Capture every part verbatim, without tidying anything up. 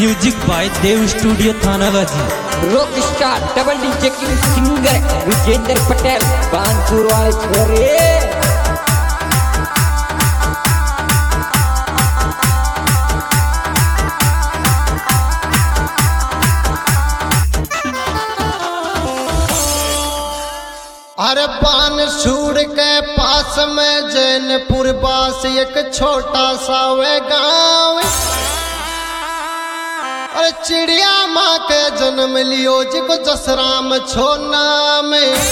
Music by Dev studio Thanagazi. Rock star double D checking singer Vijendra Patel Kanpur वाले छोरे। अरे बानसूर के पास में जैनपुर बास एक छोटा सा वे गाँव। अरे चिड़िया माँ के जन्म लियो जिको जसराम छो नाम।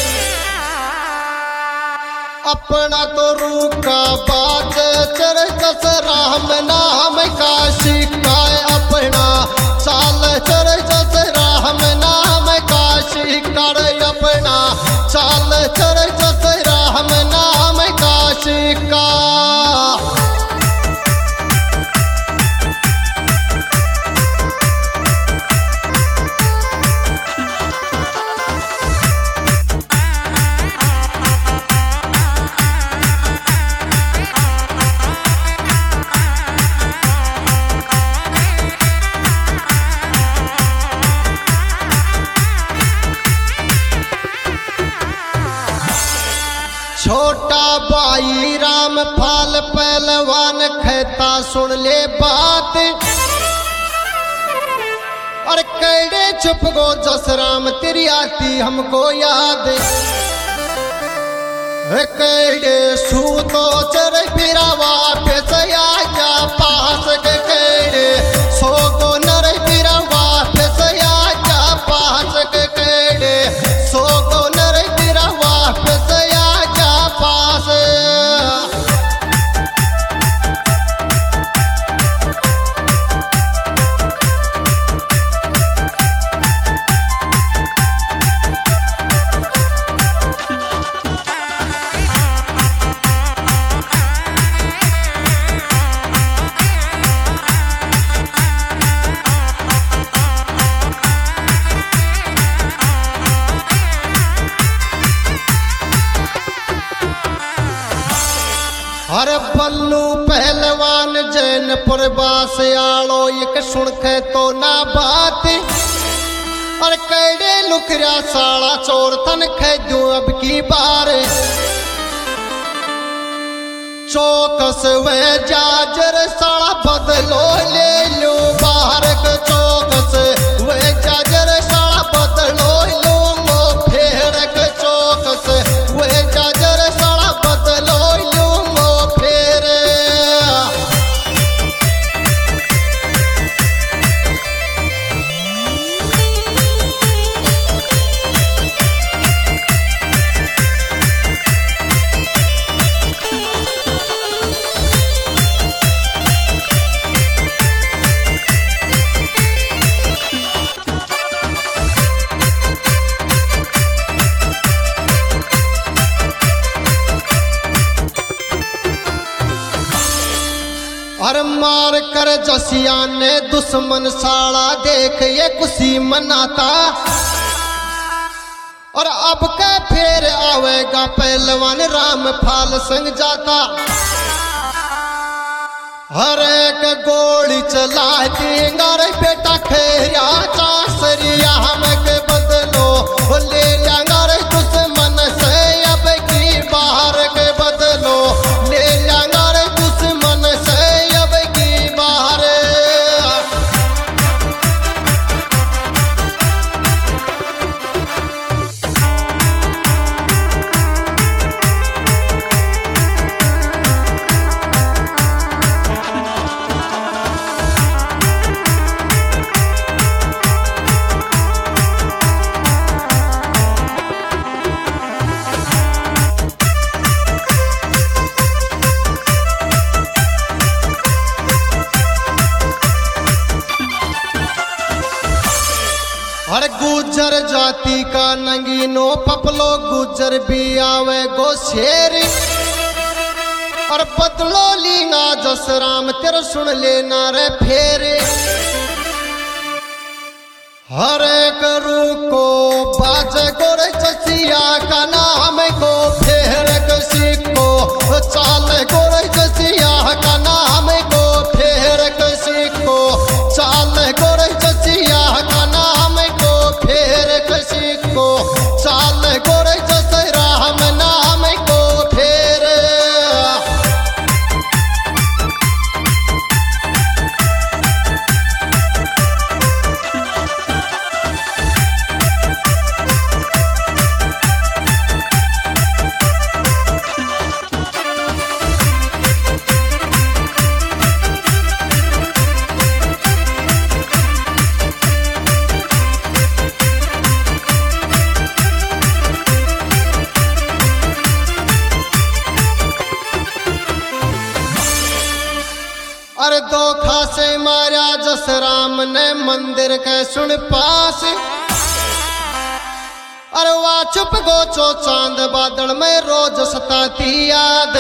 अपना तो रूका बात चर जसराम नाम का शिकाय। अपना चाल चर जसराम नाम का शिकार। अपना चाल चर जसराम नाम का शिकार। छोटा बाई राम फाल पहलवान कहता सुन ले बात। और कैडे चुप गो जसराम तेरी आती हमको याद। कैडे सूतो चर फिरा वापस आजा पास के। कैडे सो गो नर फिरा वापस आजा पास के। कैडे सो गो नर फिरा वापस पास। अरे बल्लू पहलवान जैनपुर बास आलो एक सुन के तो ना बात। और कैडे लुखरा साला चोर तन खे दूं अब की बार। चौकस वे जाजर साला बदलो ले लो बाहर के। चौकस वे जाजर साला बदलो लूंगो फेर के। चौकस वे जाजर साला बदलो और मार कर जसिया ने दुश्मन साड़ा देख ये खुशी मनाता। और अब के फिर आवेगा पहलवान राम फाल संग जाता। हर एक गोली चला देंगा रे बेटा खेरिया चासरिया हम के बदलो ले जाएंगा रे दुश्मन से। अब की बाहर के बदलो ले जाएंगा रे दुश्मन से। अरे गुजर जाति का नंगीनो पपलो गुजर भी आवे गो शेर। और बदलो लीना जसराम तेरे सुन लेना रे फेरे। हर एक रू को बाज गोरे जसिया का नाम को फेर किसी को चाल गोरे जसिया का नाम को फेर किसी को चाल गोरे अरे दो खासे मारा जसराम ने मंदिर के सुन पास। अरे वाह चुप गोचो चांद बादल में रोज सताती याद।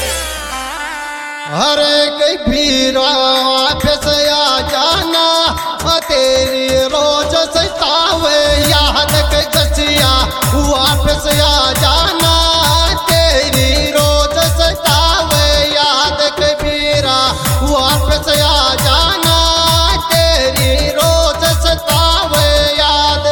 हरे कई भीरा वापस आ जाना तेरी रोज सतावे याद के जसिया वापस आ जाना तेरी रोज सतावे याद के भीरा वापस आ जाना तेरी रोज सतावे याद।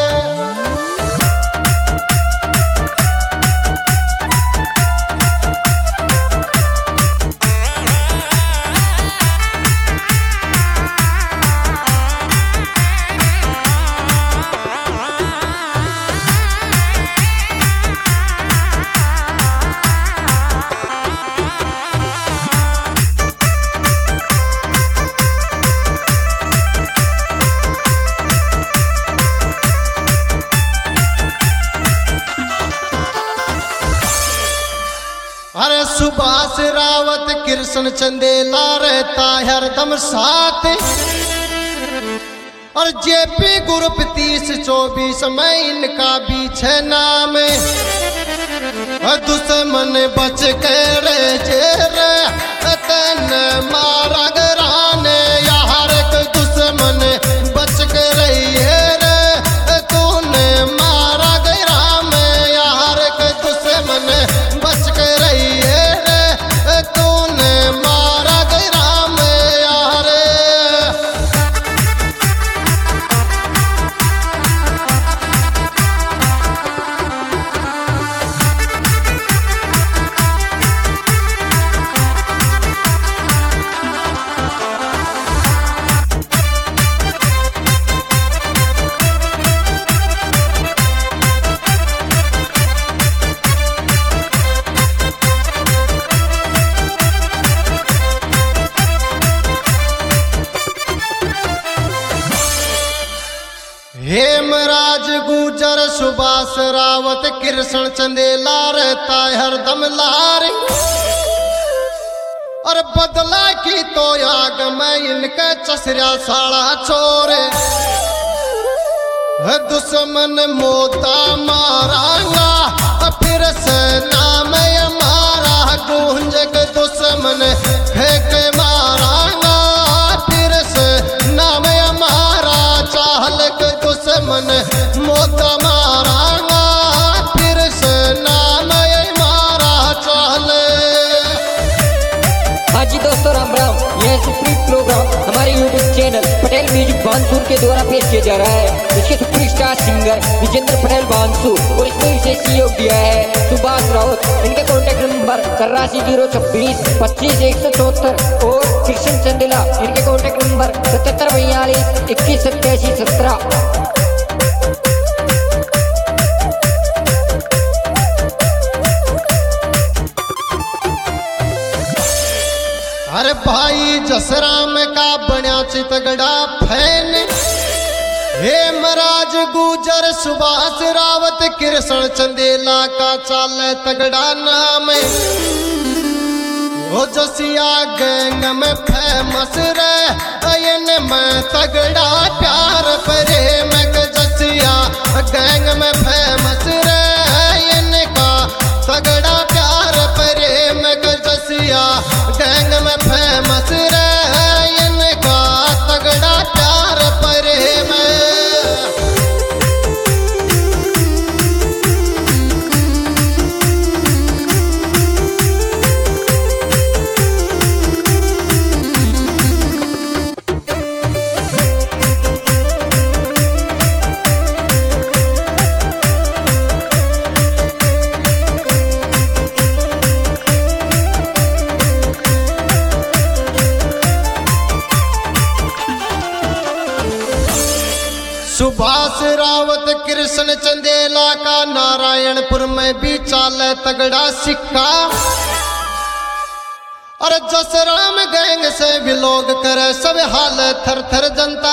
अरे सुभाष रावत कृष्ण चंदेला रहता हरदम साथ। और जेपी ग्रुप तीस चौबीस में इनका बीच है नाम। दुश्मन बच के रे जे रे तन मारा गराने यार के दुश्मन बच के रहिए रे तूने मारा गरा में यार के दुश्मन बच के रहिए रे तूने मारा गरा में यार। हेमराज गुजर सुभाष रावत कृष्ण चंदेला रहता हरदम लार। और बदला की तो आग में इनके चसरा साड़ा छोरे दुश्मन मोता मारांगा फिर से नाम मारा गूंज के दुश्मन फेंक मारांगा फिर से नाम मारा चाहल के दुश्मन मोता मारांगा फिर से नाम मारा चाहल। हाँ जी दोस्तों राम राम। यह सुप्रीम प्रोग्राम हमारे YouTube channel Patel music Bansur के द्वारा पेश किया जा रहा है। इसके सुपरस्टार सिंगर विजेंद्र पटेल बांसुर और इसमें विशेष सहयोग दिया है सुभाष रावत। इनके कॉन्टैक्ट नंबर चौरासी जीरो छब्बीस पच्चीस एक सौ चौहत्तर और कृष्ण चंदेला इनके कॉन्टैक्ट नंबर सतहत्तर बयालीस इक्कीस सत्तासी सत्रह। अरे भाई जसराम का बन्या चितगड़ा फैन। हेमराज गुजर सुभाष रावत कृष्ण चंदेला का चाल तगड़ा नाम। ओ जसिया गैंग में फेमस रे में तगड़ा प्यार प्रेम जसिया गैंग में फेमस रे इनका तगड़ा प्यार प्रेम जसिया गैंग में फेमस रे इनका तगड़ा प्यार प्रेम। सुभाष रावत कृष्ण चंदेला का नारायणपुर में भी चाले तगड़ा सिक्का। और जसराम गैंग से भी लोग करे सब हाल थर थर जनता।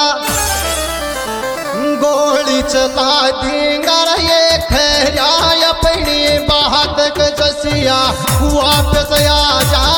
गोली चला दींगर ये खैरा अपनी बात के जसिया वापस आ जा